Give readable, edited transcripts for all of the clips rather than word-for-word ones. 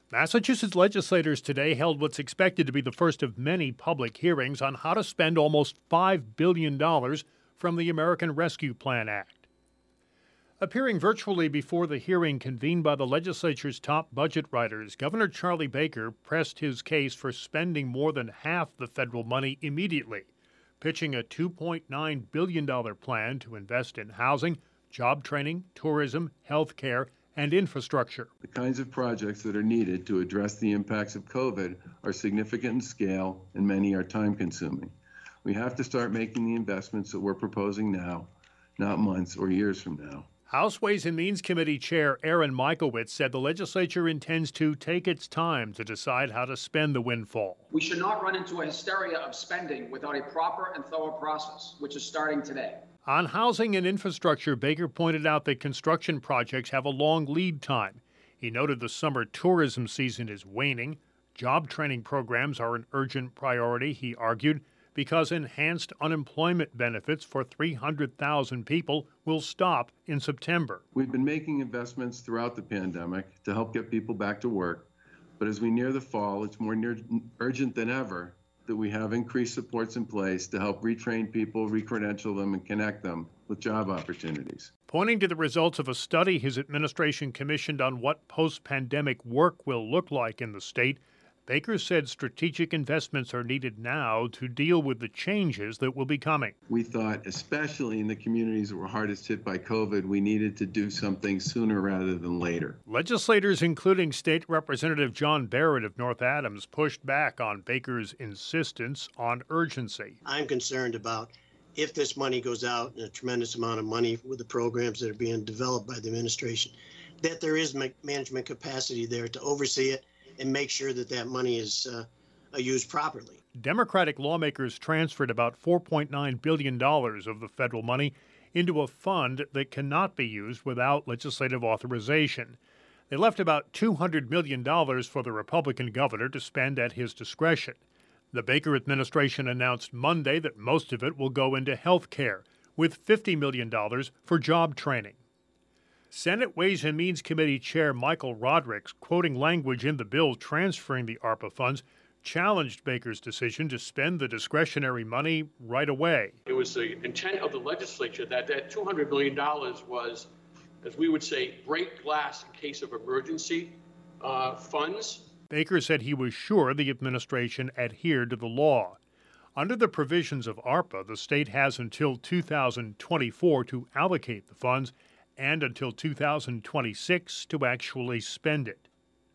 Massachusetts legislators today held what's expected to be the first of many public hearings on how to spend almost $5 billion from the American Rescue Plan Act. Appearing virtually before the hearing convened by the legislature's top budget writers, Governor Charlie Baker pressed his case for spending more than half the federal money immediately, pitching a $2.9 billion plan to invest in housing, job training, tourism, health care, and infrastructure. The kinds of projects that are needed to address the impacts of COVID are significant in scale, and many are time-consuming. We have to start making the investments that we're proposing now, not months or years from now. House Ways and Means Committee Chair Aaron Michaelwitz said the legislature intends to take its time to decide how to spend the windfall. We should not run into a hysteria of spending without a proper and thorough process, which is starting today. On housing and infrastructure, Baker pointed out that construction projects have a long lead time. He noted the summer tourism season is waning. Job training programs are an urgent priority, he argued, because enhanced unemployment benefits for 300,000 people will stop in September. We've been making investments throughout the pandemic to help get people back to work, but as we near the fall, it's more urgent than ever that we have increased supports in place to help retrain people, recredential them, and connect them with job opportunities. Pointing to the results of a study his administration commissioned on what post-pandemic work will look like in the state, Baker said strategic investments are needed now to deal with the changes that will be coming. We thought, especially in the communities that were hardest hit by COVID, we needed to do something sooner rather than later. Legislators, including State Representative John Barrett of North Adams, pushed back on Baker's insistence on urgency. I'm concerned about if this money goes out, and a tremendous amount of money with the programs that are being developed by the administration, that there is management capacity there to oversee it and make sure that that money is used properly. Democratic lawmakers transferred about $4.9 billion of the federal money into a fund that cannot be used without legislative authorization. They left about $200 million for the Republican governor to spend at his discretion. The Baker administration announced Monday that most of it will go into health care, with $50 million for job training. Senate Ways and Means Committee Chair Michael Rodrigues, quoting language in the bill transferring the ARPA funds, challenged Baker's decision to spend the discretionary money right away. It was the intent of the legislature that $200 million was, as we would say, break glass in case of emergency funds. Baker said he was sure the administration adhered to the law. Under the provisions of ARPA, the state has until 2024 to allocate the funds and until 2026 to actually spend it.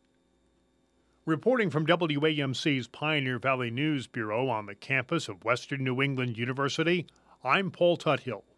Reporting from WAMC's Pioneer Valley News Bureau on the campus of Western New England University, I'm Paul Tuthill.